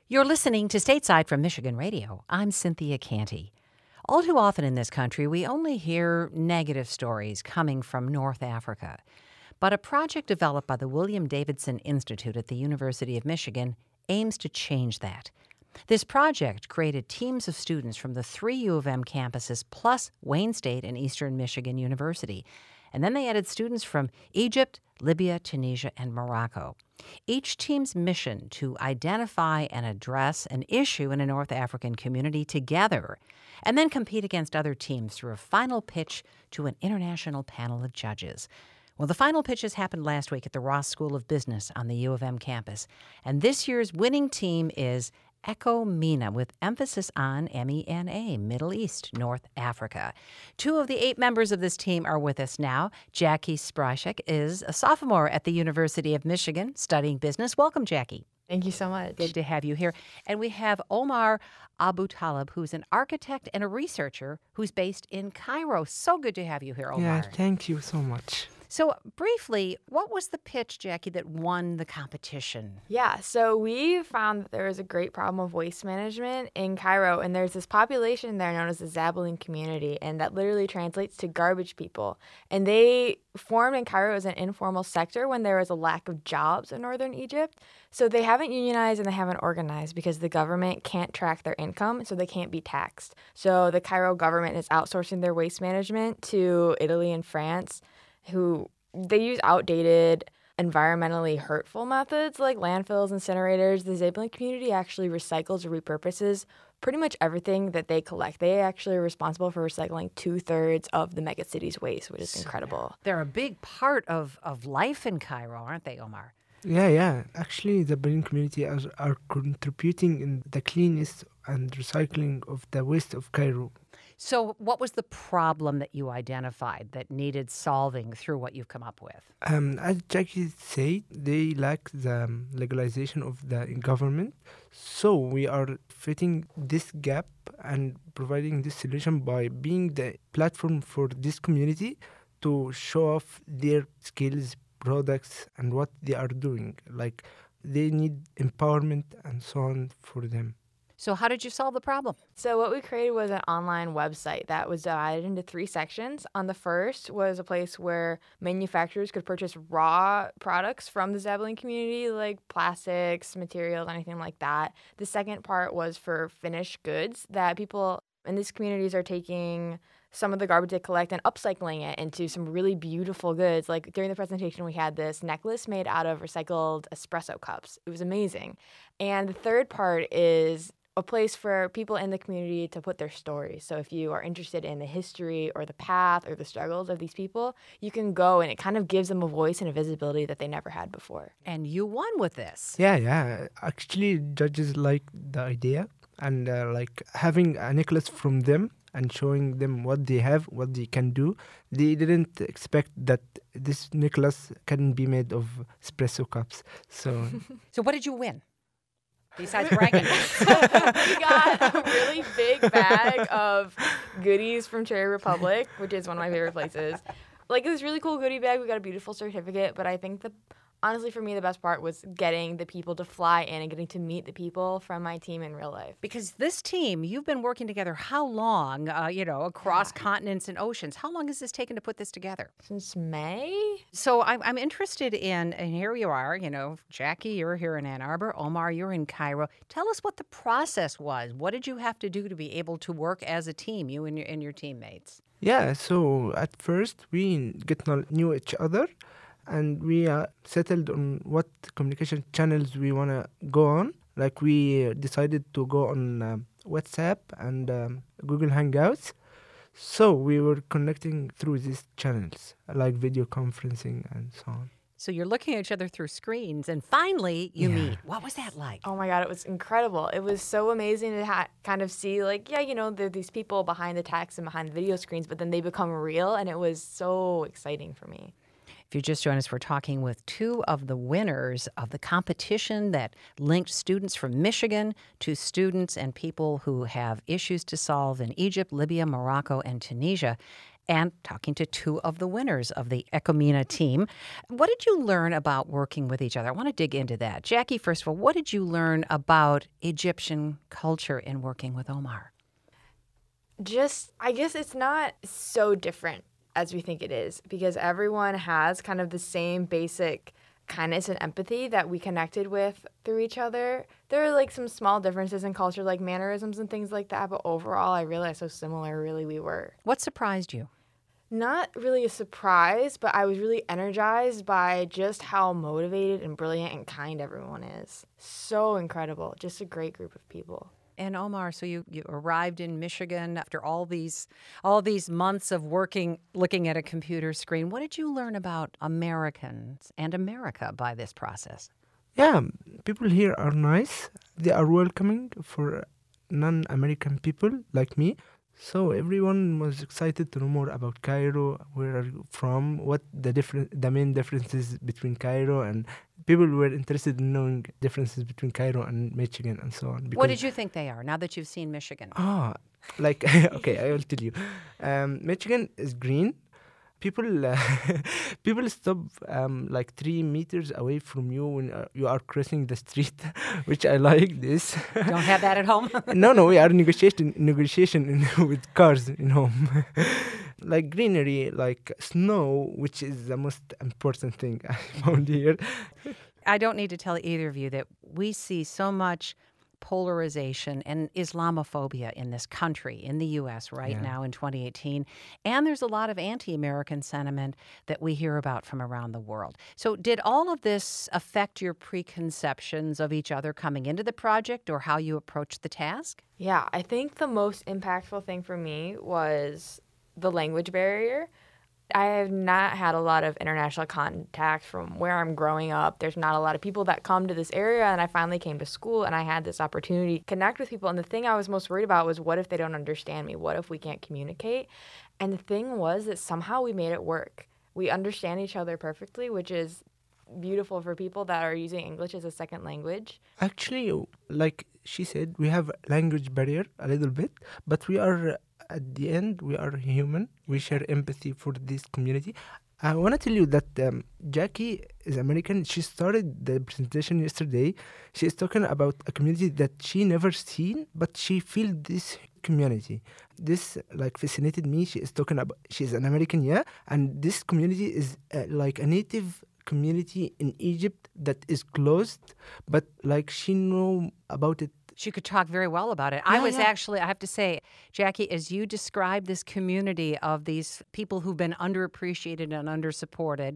You're listening to Stateside from Michigan Radio. I'm Cynthia Canty. All too often in this country, we only hear negative stories coming from North Africa. But a project developed by the William Davidson Institute at the University of Michigan aims to change that. This project created teams of students from the 3 U of M campuses plus Wayne State and Eastern Michigan University. And then they added students from Egypt, Libya, Tunisia, and Morocco. Each team's mission to identify and address an issue in a North African community together, and then compete against other teams through a final pitch to an international panel of judges. Well, the final pitches happened last week at the Ross School of Business on the U of M campus. And this year's winning team is Echo MENA, with emphasis on MENA, Middle East, North Africa. 2 of the 8 members of this team are with us now. Jackie Spryshek is a sophomore at the University of Michigan studying business. Welcome, Jackie. Thank you so much. Good to have you here. And we have Omar Abu Talib, who's an architect and a researcher who's based in Cairo. So good to have you here, Omar. Yeah, thank you so much. So briefly, what was the pitch, Jackie, that won the competition? Yeah, so we found that there was a great problem of waste management in Cairo, and there's this population there known as the Zabbaleen community, and that literally translates to garbage people. And they formed in Cairo as an informal sector when there was a lack of jobs in northern Egypt. So they haven't unionized and they haven't organized because the government can't track their income, so they can't be taxed. So the Cairo government is outsourcing their waste management to Italy and France, who they use outdated, environmentally hurtful methods like landfills, incinerators. The Zabbaleen community actually recycles or repurposes pretty much everything that they collect. They actually are responsible for recycling 2/3 of the megacity's waste, which is incredible. They're a big part of life in Cairo, aren't they, Omar? Yeah. Actually, the Berlin community are contributing in the cleanest and recycling of the waste of Cairo. So what was the problem that you identified that needed solving through what you've come up with? As Jackie said, they lack the legalization of the government. So we are fitting this gap and providing this solution by being the platform for this community to show off their skills, products, and what they are doing. Like, they need empowerment and so on for them. So how did you solve the problem? So what we created was an online website that was divided into 3 sections. On the first was a place where manufacturers could purchase raw products from the Zabbaleen community, like plastics, materials, anything like that. The second part was for finished goods that people in these communities are taking some of the garbage they collect and upcycling it into some really beautiful goods. Like during the presentation, we had this necklace made out of recycled espresso cups. It was amazing. And the third part is a place for people in the community to put their stories. So if you are interested in the history or the path or the struggles of these people, you can go, and it kind of gives them a voice and a visibility that they never had before. And you won with this. Yeah. Actually, judges like the idea, and like having a necklace from them and showing them what they have, what they can do. They didn't expect that this necklace can be made of espresso cups. So what did you win? Besides bragging. We got a really big bag of goodies from Cherry Republic, which is one of my favorite places. Like, this really cool goodie bag. We got a beautiful certificate, but I think honestly, for me, the best part was getting the people to fly in and getting to meet the people from my team in real life. Because this team, you've been working together how long, across continents and oceans? How long has this taken to put this together? Since May. So I'm interested in, and here you are, Jackie, you're here in Ann Arbor. Omar, you're in Cairo. Tell us what the process was. What did you have to do to be able to work as a team, you and your teammates? Yeah, so at first we knew each other, and we settled on what communication channels we want to go on. Like, we decided to go on WhatsApp and Google Hangouts. So we were connecting through these channels, like video conferencing and so on. So you're looking at each other through screens, and finally you meet. What was that like? Oh my God, it was incredible. It was so amazing to kind of see, there are these people behind the text and behind the video screens, but then they become real, and it was so exciting for me. If you just joined us, we're talking with 2 of the winners of the competition that linked students from Michigan to students and people who have issues to solve in Egypt, Libya, Morocco, and Tunisia. and talking to two of the winners of the Ecomina team. What did you learn about working with each other? I want to dig into that. Jackie, first of all, what did you learn about Egyptian culture in working with Omar? I guess it's not so different as we think it is, because everyone has kind of the same basic kindness and empathy that we connected with through each other. There are like some small differences in culture, like mannerisms and things like that, but overall I realized how similar really we were. What surprised you? Not really a surprise, but I was really energized by just how motivated and brilliant and kind everyone is. So incredible. Just a great group of people. And Omar, so you arrived in Michigan after all these months of working, looking at a computer screen. What did you learn about Americans and America by this process? Yeah, people here are nice. They are welcoming for non-American people like me. So everyone was excited to know more about Cairo. Where are you from? What the main differences between Cairo, and people were interested in knowing differences between Cairo and Michigan and so on. What did you think they are now that you've seen Michigan? Like okay, I will tell you. Michigan is green. People stop like 3 meters away from you when you are crossing the street, which I like this. Don't have that at home? No, we are negotiation with cars in home. Like greenery, like snow, which is the most important thing I found here. I don't need to tell either of you that we see so much polarization and Islamophobia in this country, in the U.S. right now in 2018. And there's a lot of anti-American sentiment that we hear about from around the world. So did all of this affect your preconceptions of each other coming into the project or how you approached the task? Yeah, I think the most impactful thing for me was the language barrier. I have not had a lot of international contacts from where I'm growing up. There's not a lot of people that come to this area, and I finally came to school and I had this opportunity to connect with people. And the thing I was most worried about was, what if they don't understand me? What if we can't communicate? And the thing was that somehow we made it work. We understand each other perfectly, which is beautiful for people that are using English as a second language. Actually, like she said, we have language barrier a little bit, but we are at the end, we are human. We share empathy for this community. I want to tell you that Jackie is American. She started the presentation yesterday. She is talking about a community that she never seen, but she feel this community. This like fascinated me. She is talking about, she's an American, yeah, and this community is like a native community in Egypt that is closed, but like she know about it. She could talk very well about it. Actually, I have to say, Jackie, as you describe this community of these people who've been underappreciated and undersupported,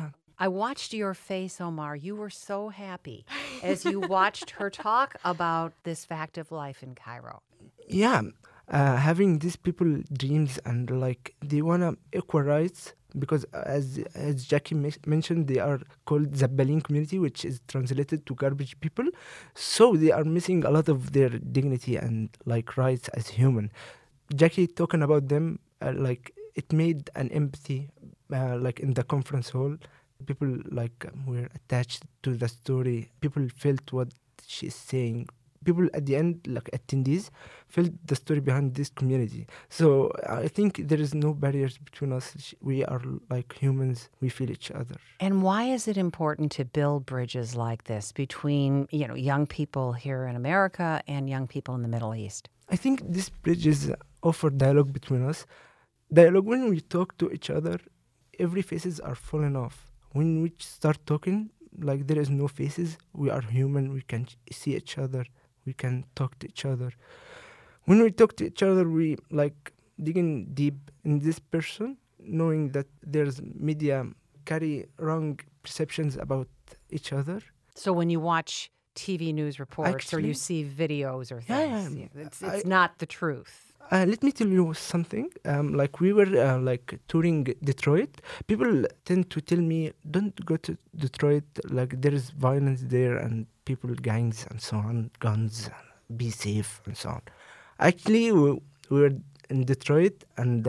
I watched your face, Omar. You were so happy as you watched her talk about this fact of life in Cairo. Yeah, having these people dreams and like they want to equal rights, because as Jackie mentioned, they are called Zabbalin community, which is translated to garbage people. So they are missing a lot of their dignity and like rights as human. Jackie talking about them, like it made an empathy, like in the conference hall. People like were attached to the story. People felt what she's saying. People at the end, like attendees, felt the story behind this community. So I think there is no barriers between us. We are like humans. We feel each other. And why is it important to build bridges like this between, young people here in America and young people in the Middle East? I think these bridges offer dialogue between us. Dialogue, when we talk to each other, every faces are falling off. When we start talking, like there is no faces. We are human. We can see each other. We can talk to each other. When we talk to each other, we like digging deep in this person, knowing that there's media carry wrong perceptions about each other. So when you watch TV news reports or you see videos or things, it's not the truth. Let me tell you something. Like we were like touring Detroit. People tend to tell me, don't go to Detroit. Like there is violence there and people, gangs and so on, guns, be safe and so on. Actually, we were in Detroit, and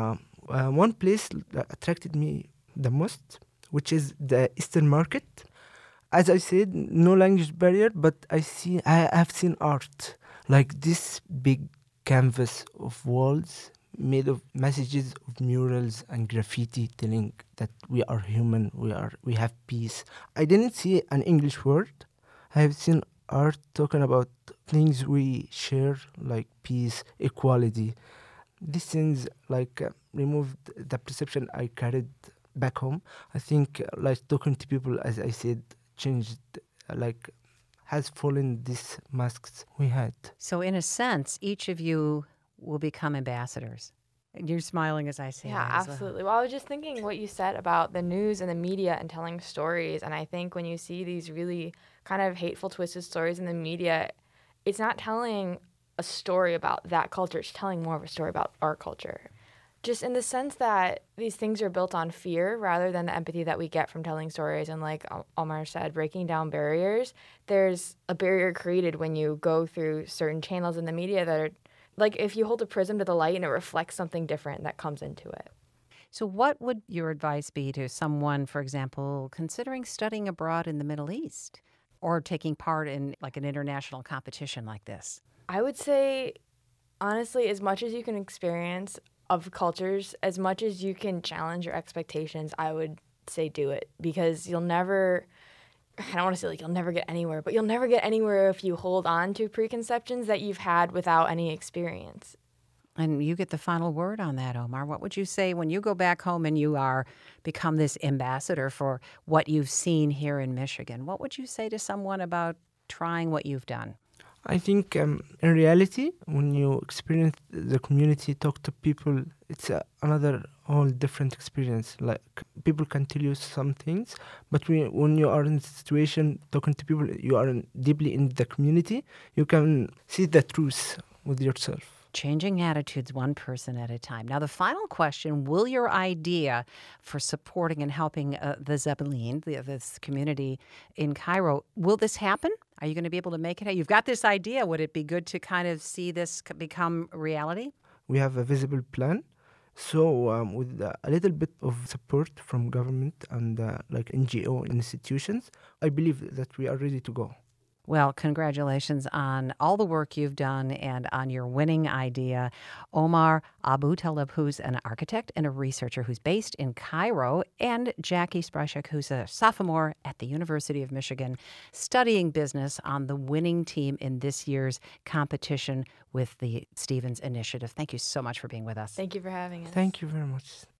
one place that attracted me the most, which is the Eastern Market. As I said, no language barrier, but I have seen art, like this big canvas of walls made of messages of murals and graffiti telling that we are human, we have peace. I didn't see an English word. I have seen art talking about things we share, like peace, equality. These things removed the perception I carried back home. I think like talking to people, as I said, changed, like has fallen these masks we had. So, in a sense, each of you will become ambassadors. And you're smiling as I say Yeah, that as well. absolutely. Well, I was just thinking what you said about the news and the media and telling stories. And I think when you see these really kind of hateful, twisted stories in the media, it's not telling a story about that culture. It's telling more of a story about our culture. Just in the sense that these things are built on fear rather than the empathy that we get from telling stories. And like Omar said, breaking down barriers, there's a barrier created when you go through certain channels in the media that are like if you hold a prism to the light and it reflects something different that comes into it. So, what would your advice be to someone, for example, considering studying abroad in the Middle East or taking part in like an international competition like this? I would say, honestly, as much as you can experience of cultures, as much as you can challenge your expectations, I would say do it because you'll never, I don't want to say like you'll never get anywhere, but you'll never get anywhere if you hold on to preconceptions that you've had without any experience. And you get the final word on that, Omar. What would you say when you go back home and you are become this ambassador for what you've seen here in Michigan? What would you say to someone about trying what you've done? I think in reality, when you experience the community, talk to people, it's another whole different experience. Like people can tell you some things, but when you are in a situation talking to people, you are deeply in the community, you can see the truth with yourself. Changing attitudes one person at a time. Now, the final question, will your idea for supporting and helping the Zebulin, this community in Cairo, will this happen? Are you going to be able to make it? You've got this idea. Would it be good to kind of see this become reality? We have a visible plan. So with a little bit of support from government and like NGO institutions, I believe that we are ready to go. Well, congratulations on all the work you've done and on your winning idea. Omar Abu Talib, who's an architect and a researcher who's based in Cairo, and Jackie Spryshek, who's a sophomore at the University of Michigan, studying business on the winning team in this year's competition with the Stevens Initiative. Thank you so much for being with us. Thank you for having us. Thank you very much.